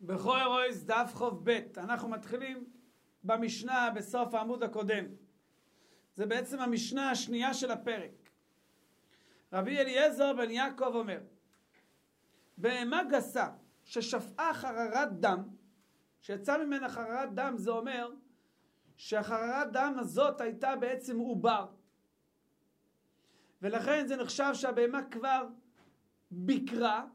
בכל אירויס דף חוב ב' אנחנו מתחילים במשנה בסוף העמוד הקודם. זה בעצם המשנה השנייה של הפרק. רבי אליעזר בן יעקב אומר, בהמה גסה ששפעה חררת דם, שיצא ממנה חררת דם, זה אומר שהחררת דם הזאת הייתה בעצם עובר. ולכן זה נחשב שהבהמה כבר ביקרה,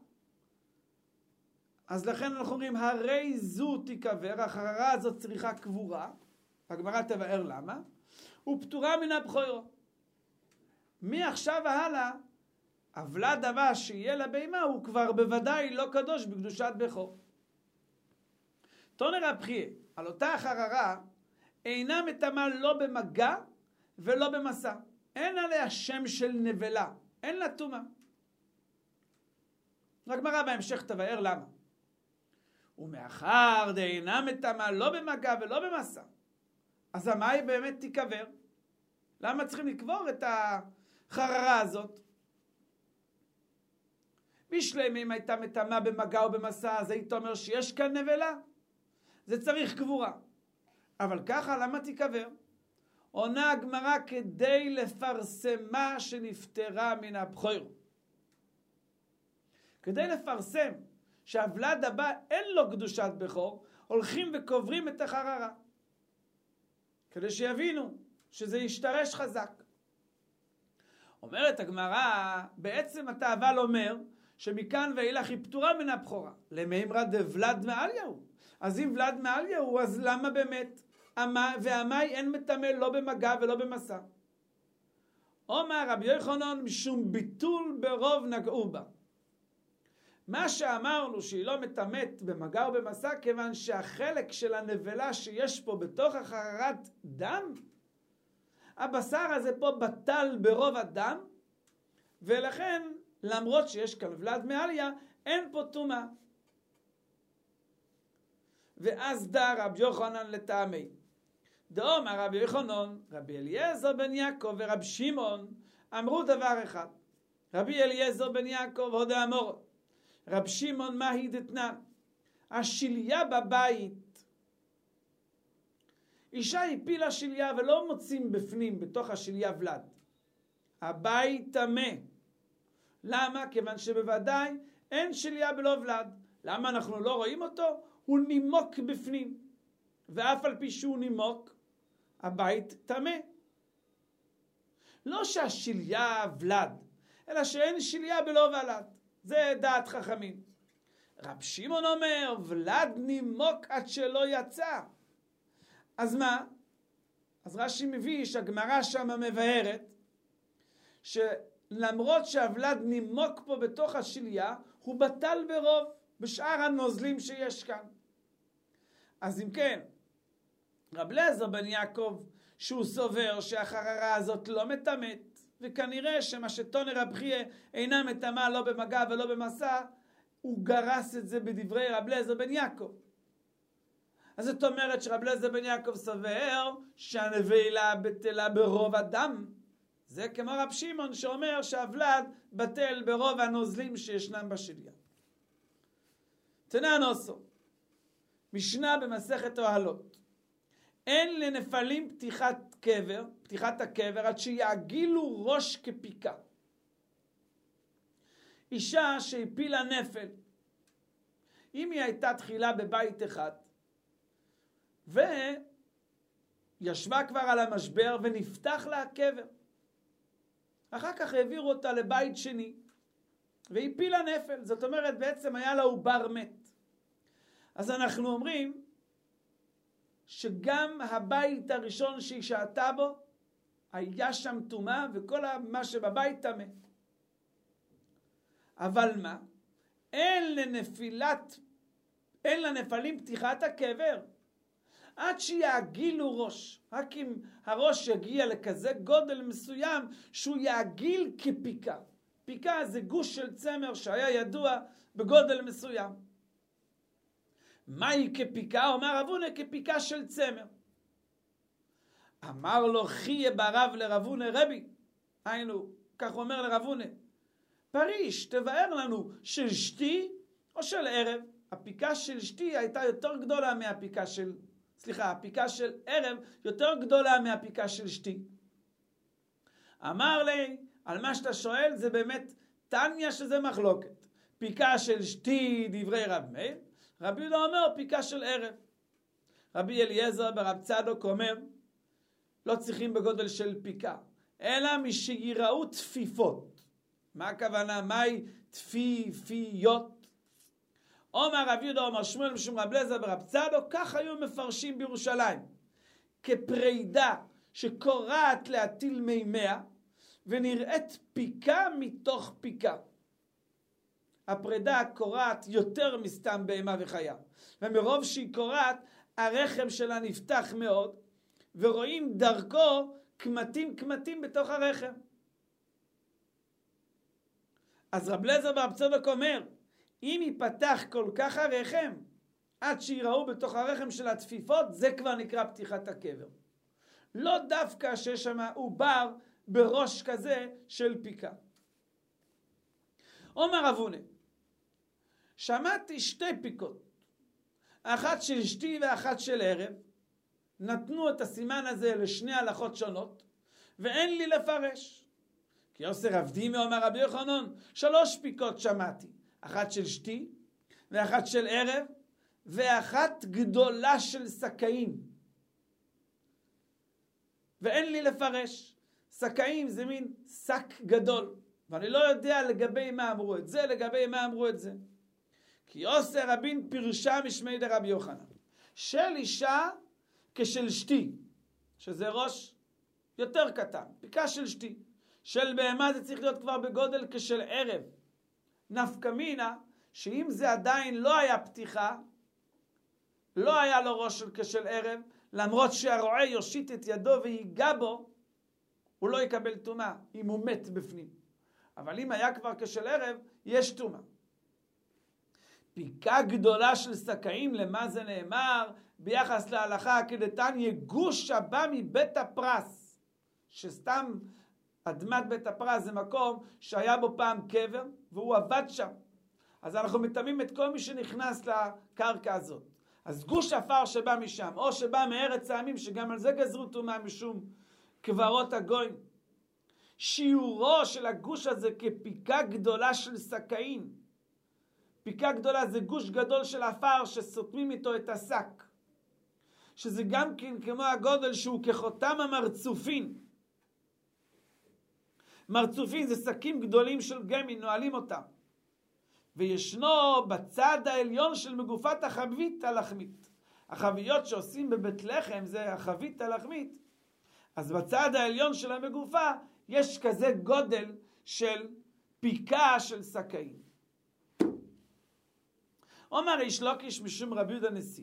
אז לכן אנחנו אומרים, הרי זו תיקבר, החררה הזאת צריכה קבורה, הגמרא תבאר למה, ופטורה מן הבכורה. מעכשיו והלאה, הוולד הבא שיהיה לבהמה הוא כבר בוודאי לא קדוש בקדושת בכור. תונא רב חייא, על אותה החררה, אינה מטמאה לא במגע ולא במסע. אין עליה שם של נבלה, אין לה טומאה. הגמרא בהמשך תבאר למה. ומאחר דאינה מטמאה לא במגע ולא במסע, אז המה היא באמת תיקבר? למה צריכים לקבור את החררה הזאת? בשלם אם הייתה מטמאה במגע או במסע, אז היית אומר שיש כאן נבלה, זה צריך קבורה. אבל ככה למה תיקבר? עונה הגמרא כדי לפרסמה שנפטרה מן הבכור. כדי לפרסם שהוולד הבא אין לו קדושת בכור, הולכים וקוברים את החררה. כדי שיבינו שזה ישתרש חזק. אומרת הגמרא, בעצם אתה אבל אומר שמכאן ואילך היא פטורה מן הבכורה. למימרא דוולד מעליהו. אז אם ולד מעליהו, אז למה באמת? והמאי אין מטמא לא במגע ולא במסע. אומר רבי יוחנן משום ביטול ברוב נגעו בה. מה שאמרנו שהיא לא מטמאת במגע או במסע, כיוון שהחלק של הנבלה שיש פה בתוך החררת דם, הבשר הזה פה בטל ברוב הדם, ולכן למרות שיש כאן ולד מעליה, אין פה טומאה. ואז דא רבי יוחנן לטעמי. דאמר רבי יוחנן, רבי אליעזר בן יעקב ורבי שמעון אמרו דבר אחד. רבי אליעזר בן יעקב הודה אמור, רבי שמעון מהי דתנן? השליה בבית, אישה הפילה שליה ולא מוצאים בפנים בתוך השליה ולד, הבית טמא. למה? כיוון שבוודאי אין שליה בלא ולד. למה אנחנו לא רואים אותו? הוא נימוק בפנים, ואף על פי שהוא נימוק, הבית טמא. לא שהשליה ולד, אלא שאין שליה בלא ולד. זה דעת חכמים. רב שמעון אומר, ולד נימוק עד שלא יצא. אז מה? אז רש"י מביא שהגמרא שם מבארת, שלמרות שהוולד נימוק פה בתוך השליה, הוא בטל ברוב בשאר הנוזלים שיש כאן. אז אם כן, רב אליעזר בן יעקב, שהוא סובר שהחררה הזאת לא מטמאת, וכנראה שמה שתונא רב חייא אינה מטמאה לא במגע ולא במסע, הוא גרס את זה בדברי רב אליעזר בן יעקב. אז זאת אומרת שרב אליעזר בן יעקב סובר שהנבלה בטלה ברוב הדם. זה כמו רב שמעון שאומר שהוולד בטל ברוב הנוזלים שישנם בשליה. תנן עושו, משנה במסכת אוהלות. אין לנפלים פתיחת הקבר עד שיעגילו ראש כפיקה. אישה שהפילה נפל, אם היא הייתה תחילה בבית אחד, וישבה כבר על המשבר ונפתח לה הקבר, אחר כך העבירו אותה לבית שני, והיא פילה נפל, זאת אומרת בעצם היה לה עובר מת. אז אנחנו אומרים, שגם הבית הראשון שהיא שהתה בו, היה שם טומאה וכל מה שבבית טמא. אבל מה? אין לנפלים פתיחת הקבר, עד שיעגילו ראש. רק אם הראש יגיע לכזה גודל מסוים, שהוא יעגיל כפיקה. פיקה זה גוש של צמר שהיה ידוע בגודל מסוים. מהי כפיקה? אומר רב הונא כפיקה של צמר. אמר לו חייא ברב לרב הונא רבי, היינו, כך אומר לרב הונא, פריש תבאר לנו של שתי או של ערב. הפיקה של שתי הייתה יותר גדולה מהפיקה של, הפיקה של ערב יותר גדולה מהפיקה של שתי. אמר לי, על מה שאתה שואל זה באמת תניה שזה מחלוקת. פיקה של שתי דברי רב מאיר, רבי יהודה אומר פיקה של ערב. רבי אליעזר ברב צדוק אומר, לא צריכים בגודל של פיקה, אלא משיראו תפיפות. מה הכוונה? מהי תפיפיות? אומר רב יהודה, אומר שמואל משום רב אליעזר ברב צדוק, כך היו מפרשים בירושלים. כפרידה שקורעת להטיל מימיה, ונראית פיקה מתוך פיקה. הפרידה קורעת יותר מסתם בהמה וחיה. ומרוב שהיא קורעת, הרחם שלה נפתח מאוד, ורואים דרכו קמטים בתוך הרחם. אז רב אליעזר ברב צדוק אומר, אם ייפתח כל כך הרחם, עד שיראו בתוך הרחם של התפיפות, זה כבר נקרא פתיחת הקבר. לא דווקא שיש שם עובר בראש כזה של פיקה. אומר רב הונא, שמעתי שתי פיקות, אחת של שתי ואחת של ערב, נתנו את הסימן הזה לשני הלכות שונות, ואין לי לפרש. כי עושה רב דימי אומר רבי יוחנן, 3 פיקות שמעתי, אחת של שתי ואחת של ערב, ואחת גדולה של סקאים. ואין לי לפרש. סקאים זה מין שק גדול, ואני לא יודע לגבי מה אמרו את זה, לגבי מה אמרו את זה. כי עושה רבין פירשה משמי דרבי יוחנן, של אישה כשל שתי, שזה ראש יותר קטן, פיקה של שתי. של בהמה זה צריך להיות כבר בגודל כשל ערב. נפקא מינה, שאם זה עדיין לא היה פתיחה, לא היה לו ראש של כשל ערב, למרות שהרועה יושיט את ידו ויגע בו, הוא לא יקבל טומאה, אם הוא מת בפנים. אבל אם היה כבר כשל ערב, יש טומאה. פיקה גדולה של סקאים, למה זה נאמר? ביחס להלכה כדתניא, גוש הבא מבית הפרס, שסתם אדמת בית הפרס זה מקום שהיה בו פעם קבר, והוא עבד שם. אז אנחנו מטמאים את כל מי שנכנס לקרקע הזאת. אז גוש עפר שבא משם, או שבא מארץ העמים, שגם על זה גזרו טומאה משום קברות הגויים. שיעורו של הגוש הזה כפיקה גדולה של סקאים. פיקה גדולה זה גוש גדול של עפר שסותמים איתו את השק. שזה גם כן כמו הגודל שהוא כחותם המרצופין. מרצופין זה שקים גדולים של גמי, נועלים אותם. וישנו בצד העליון של מגופת החבית הלחמית. החביות שעושים בבית לחם זה החבית הלחמית. אז בצד העליון של המגופה יש כזה גודל של פיקה של סקאים. אומר ריש לוקיש משום רבי יהודה נשיא,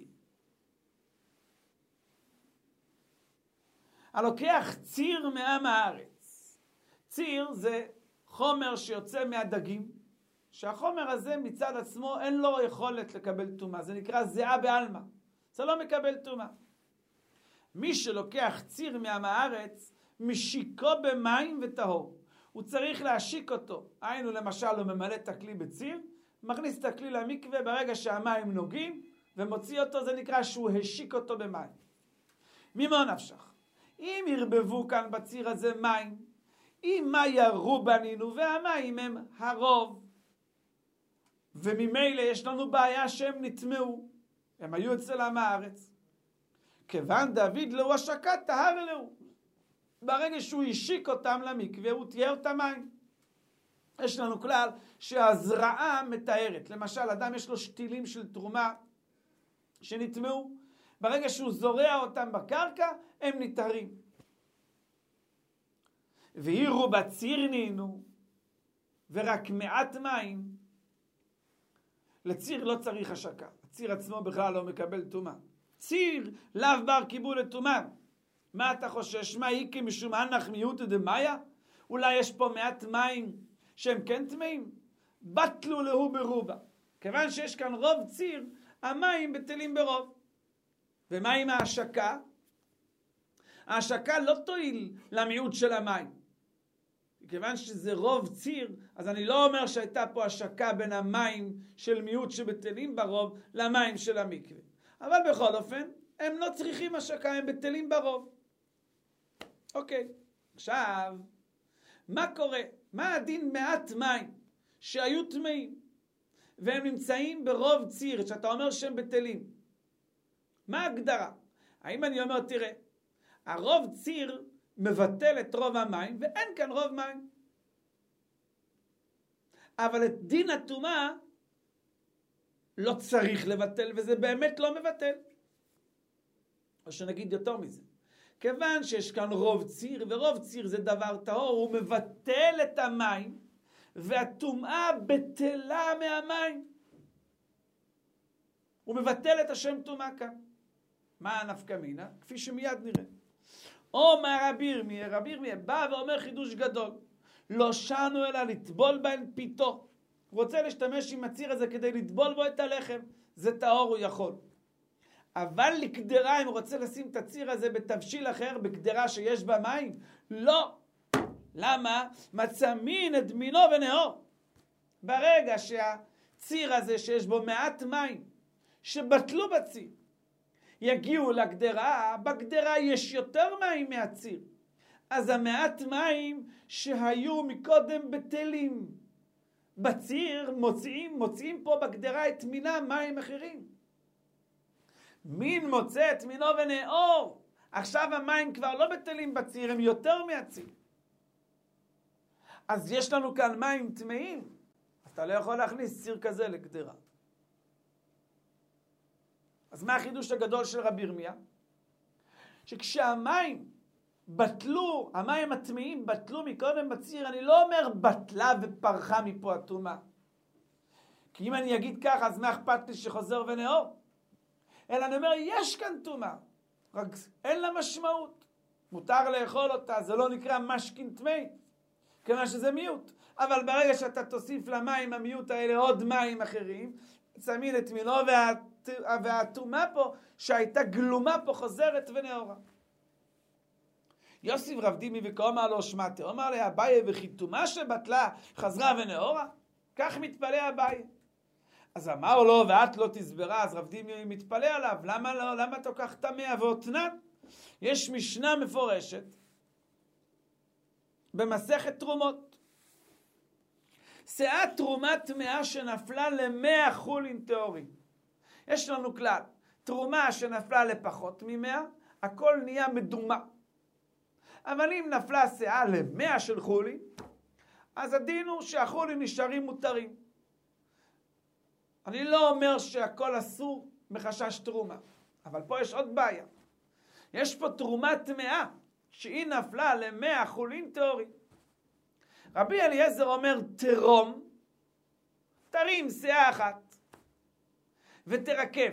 הלוקח ציר מעם הארץ. ציר זה חומר שיוצא מהדגים, שהחומר הזה מצד עצמו אין לו יכולת לקבל טומאה. זה נקרא זיעה בעלמא. זה לא מקבל טומאה. מי שלוקח ציר מעם הארץ, משיקו במים וטהור. הוא צריך להשיק אותו. היינו למשל, הוא ממלא את הכלי בציר, מכניס את הכלי למקווה, ברגע שהמים נוגעים ומוציא אותו, זה נקרא שהוא השיק אותו במים. ממה נפשך? אם ירבבו כאן בציר הזה מים, אם מה ירו בנינו, והמים הם הרוב, וממילא יש לנו בעיה שהם נטמעו, הם היו אצל עם הארץ. כיוון דוד לו השקת טהר לו. ברגע שהוא השיק אותם למקווה, הוא תיאר את המים. יש לנו כלל שהזרעה מטהרת. למשל, אדם יש לו שתילים של תרומה שנטמעו. ברגע שהוא זורע אותם בקרקע, הם נטהרים. והירו בציר נינו, ורק מעט מים. לציר לא צריך השקה. הציר עצמו בכלל לא מקבל טומאה. ציר לאו בר קיבול לטומאה. מה אתה חושש? מה איקי משום אנח מיעוטא דמאיה? אולי יש פה מעט מים שהם כן טמאים? בטלו להו ברובה. כיוון שיש כאן רוב ציר, המים בטלים ברוב. ומה עם ההשקה? ההשקה לא תועיל למיעוט של המים. מכיוון שזה רוב ציר, אז אני לא אומר שהייתה פה השקה בין המים של מיעוט שבטלים ברוב למים של המקווה. אבל בכל אופן, הם לא צריכים השקה, הם בטלים ברוב. אוקיי, עכשיו, מה קורה? מה הדין מעט מים שהיו טמאים והם נמצאים ברוב ציר, שאתה אומר שהם בטלים? מה ההגדרה? האם אני אומר, תראה, הרוב ציר מבטל את רוב המים ואין כאן רוב מים. אבל את דין הטומאה לא צריך לבטל, וזה באמת לא מבטל. או שנגיד יותר מזה. כיוון שיש כאן רוב ציר, ורוב ציר זה דבר טהור, הוא מבטל את המים, והטומאה בטלה מהמים. הוא מבטל את השם טומאה כאן. מה הנפקא מינה? כפי שמיד נראה. אומר רבי ירמיה בא ואומר חידוש גדול. לא שנו אלא לטבול בהן פיתו. הוא רוצה להשתמש עם הציר הזה כדי לטבול בו את הלחם. זה טהור, הוא יכול. אבל לקדרה, אם הוא רוצה לשים את הציר הזה בתבשיל אחר, בקדרה שיש בה מים, לא. למה? מצא מין את מינו ונאור. ברגע שהציר הזה שיש בו מעט מים, שבטלו בציר, יגיעו לגדרה, בגדרה יש יותר מים מהציר. אז המעט מים שהיו מקודם בטלים, בציר מוציאים פה בגדרה את מינה מים אחרים. מין מוצא את מינו ונאור. עכשיו המים כבר לא בטלים בציר, הם יותר מהציר. אז יש לנו כאן מים טמאים. אתה לא יכול להכניס ציר כזה לגדרה. אז מה החידוש הגדול של רבי ירמיה? שכשהמים בטלו, המים הטמאים בטלו מקודם בציר, אני לא אומר בטלה ופרחה מפה הטומאה. כי אם אני אגיד ככה, אז מה אכפת לי שחוזר ונאור? אלא אני אומר, יש כאן טומאה, רק אין לה משמעות. מותר לאכול אותה, זה לא נקרא משכין טמאי, כמה שזה מיעוט. אבל ברגע שאתה תוסיף למים המיעוט האלה עוד מים אחרים, שמים את מינו והטומאה פה, שהייתה גלומה פה, חוזרת ונאורה. יוסיף רב דימי וכאומר לו שמעתי, אומר לה אביי וכי טומאה שבטלה חזרה ונאורה? כך מתפלא אביי. אז אמר לו, ואת לא תסברה, אז רב דימי מתפלא עליו, למה לא? למה אתה כך טמא ואותנן? יש משנה מפורשת במסכת תרומות. שאה תרומה טמאה שנפלה ל100 חולין טהורים. יש לנו כלל, תרומה שנפלה לפחות מ100, הכל נהיה מדומה. אבל אם נפלה שאה ל100 של חולין, אז הדין הוא שהחולין נשארים מותרים. אני לא אומר שהכל אסור מחשש תרומה, אבל פה יש עוד בעיה. יש פה תרומה טמאה, שהיא נפלה ל100 חולין טהורים. רבי אליעזר אומר, תרום, תרים שאה אחת, ותרכב.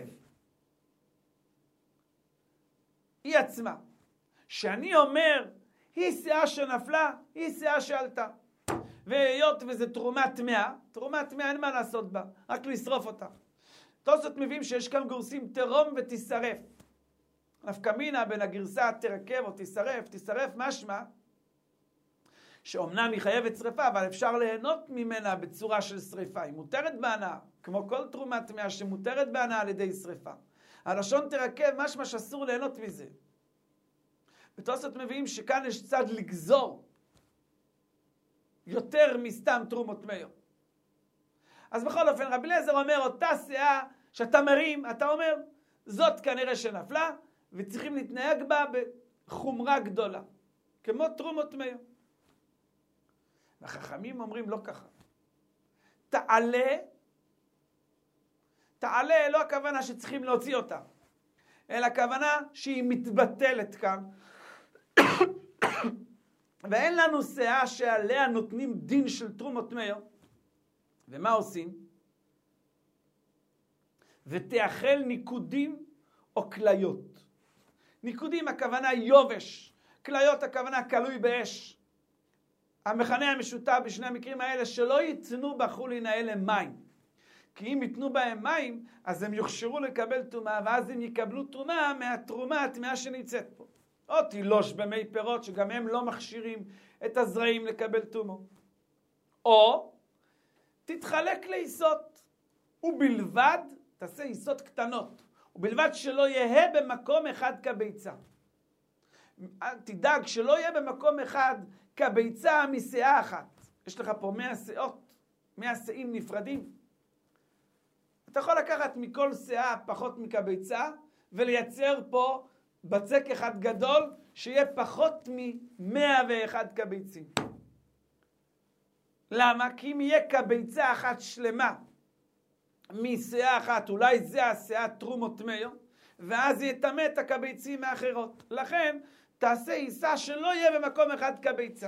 היא עצמה. שאני אומר, היא שאה שנפלה, היא שאה שעלתה. והיות וזה תרומה טמאה אין מה לעשות בה, רק לשרוף אותה. תוספות מביאים שיש כאן גורסים תרום ותשרף. נפקא מינה בין הגרסה תרכב או תשרף משמע, שאומנם היא חייבת שריפה, אבל אפשר ליהנות ממנה בצורה של שריפה. היא מותרת בהנאה, כמו כל תרומה טמאה שמותרת בהנאה על ידי שריפה. הלשון תרכב משמע שאסור ליהנות מזה. בתוספות מביאים שכאן יש צד לגזור יותר מסתם תרומות טמאות. אז בכל אופן רבי אליעזר אומר, אותה שאה שאתה מרים, אתה אומר, זאת כנראה שנפלה, וצריכים להתנהג בה בחומרה גדולה, כמו תרומות טמאות. והחכמים אומרים לא ככה. תעלה לא הכוונה שצריכים להוציא אותה, אלא הכוונה שהיא מתבטלת כאן. ואין לנו שאה שעליה נותנים דין של תרומות טמאות. ומה עושים? ותאכל ניקודים או כליות. ניקודים הכוונה יובש, כליות הכוונה כלוי באש. המכנה המשותף בשני המקרים האלה שלא ייתנו בחולין האלה מים. כי אם ייתנו בהם מים, אז הם יוכשרו לקבל טומאה, ואז הם יקבלו תרומה מהתרומה הטמאה שנמצאת פה. או תילוש במי פירות, שגם הם לא מכשירים את הזרעים לקבל תומו. או תתחלק לעיסות, ובלבד, תעשה עיסות קטנות, ובלבד שלא יהיה במקום אחד כביצה. תדאג שלא יהיה במקום אחד כביצה משאה אחת. יש לך פה 100 שאות, 100 שאים נפרדים. אתה יכול לקחת מכל שאה פחות מכביצה, ולייצר פה בצק אחד גדול, שיהיה פחות מ-101 כביצים. למה? כי אם יהיה כביצה אחת שלמה, משאה אחת, אולי זה השאה תרומות מאו, ואז יטמא את הכביצים האחרות. לכן, תעשה עיסה שלא יהיה במקום אחד כביצה.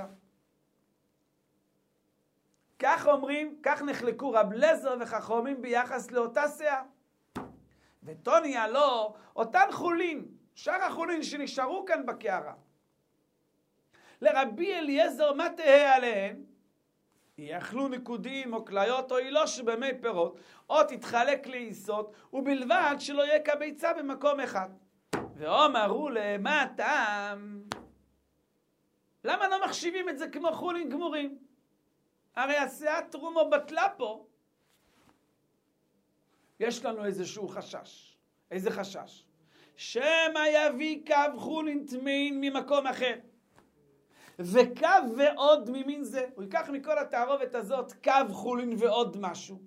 כך אומרים, כך נחלקו רב לזר וחכמים ביחס לאותה שאה. וטוניה לא, אותן חולין, שאר החולין שנשארו כאן בקערה. לרבי אליעזר מה תהה עליהן? יאכלו נקודים או כליות או אילוש במי פירות, או תתחלק לעיסות, ובלבד שלא יהיה כביצה במקום אחד. ואומרו למה הטעם? למה לא מחשיבים את זה כמו חולין גמורים? הרי השאה תרומו בטלה פה. יש לנו איזשהו חשש. איזה חשש? שמא יביא קו חולין טמאין ממקום אחר. וקו ועוד ממין זה. הוא ייקח מכל התערובת הזאת קו חולין ועוד משהו.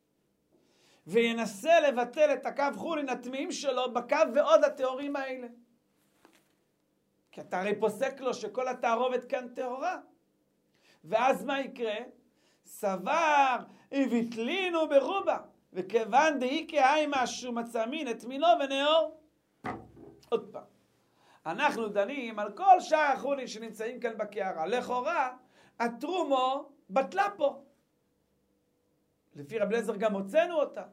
וינסה לבטל את הקו חולין הטמאים שלו בקו ועוד התיאורים האלה. כי אתה הרי פוסק לו שכל התערובת כאן תיאורה. ואז מה יקרה? סבר הביטלינו ברובה. וכיוון דהי כהי משהו מצא מין את מינו ונאור. עוד פעם. אנחנו דנים על כל שאר החולין שנמצאים כאן בקערה. לכאורה, התרומו בטלה פה. לפי רב אליעזר גם הוצאנו אותה.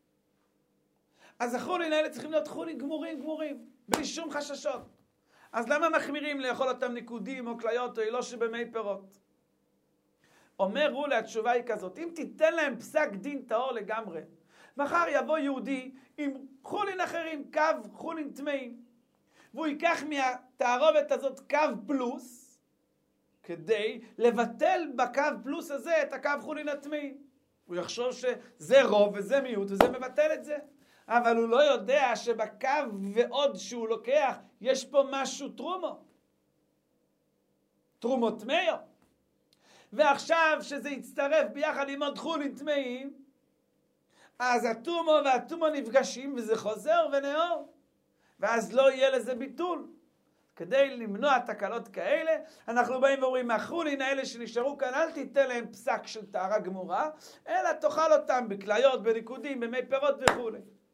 אז החולין האלה צריכים להיות חולין גמורים, בלי שום חששות. אז למה מחמירים לאכול אותם ניקודים או כליות או אילוש במי פירות? אומר רולי, התשובה היא כזאת, אם תיתן להם פסק דין טהור לגמרי, מחר יבוא יהודי עם חולין אחרים, קו חולין טמאים, והוא ייקח מהתערובת הזאת קו פלוס, כדי לבטל בקו פלוס הזה את הקו חולין הטמאים. הוא יחשוב שזה רוב וזה מיעוט וזה מבטל את זה. אבל הוא לא יודע שבקו ועוד שהוא לוקח, יש פה משהו תרומות מאו. ועכשיו שזה יצטרף ביחד עם עוד חולין טמאים, אז התומו והתומו נפגשים וזה חוזר ונאור. ואז לא יהיה לזה ביטול. כדי למנוע תקלות כאלה, אנחנו באים ואומרים, החולין האלה שנשארו כאן, אל תיתן להם פסק של טהרה גמורה, אלא תאכל אותם בכליות, בניקודים, במי פירות וכו'.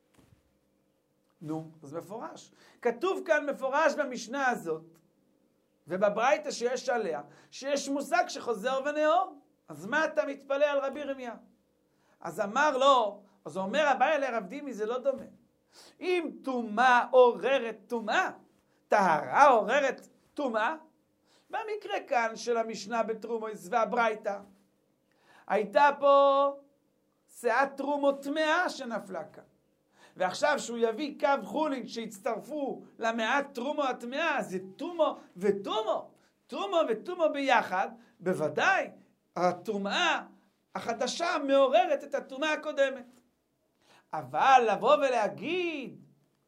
נו, אז מפורש. כתוב כאן מפורש במשנה הזאת, ובברייתא שיש עליה, שיש מושג שחוזר ונאור. אז מה אתה מתפלא על רבי ירמיה? אז אמר לו, אז הוא אומר, הבעיה לרב דימי זה לא דומה. אם טומאה עוררת טומאה, טהרה עוררת טומאה, במקרה כאן של המשנה בתרומוס והברייתא, הייתה פה שאת תרומות טמאה שנפלה כאן. ועכשיו שהוא יביא קו חולין שהצטרפו למעט תרומו הטמאה, זה תומו ותומו. תומו ותומו ביחד, בוודאי הטומאה החדשה מעוררת את הטומאה הקודמת. אבל לבוא ולהגיד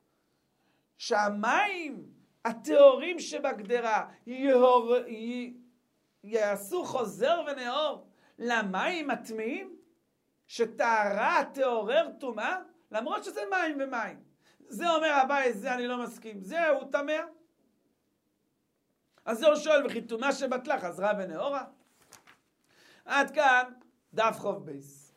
שהמים הטהורים שבגדרה יעשו חוזר ונאור למים הטמאים, שטהרה תעורר טומאה, למרות שזה מים ומים. זה אומר אביי, זה אני לא מסכים, זהו טמא. אז זהו שואל, וכי טומאה שבטלה חזרה ונאורה? עד כאן דף חוב בייס.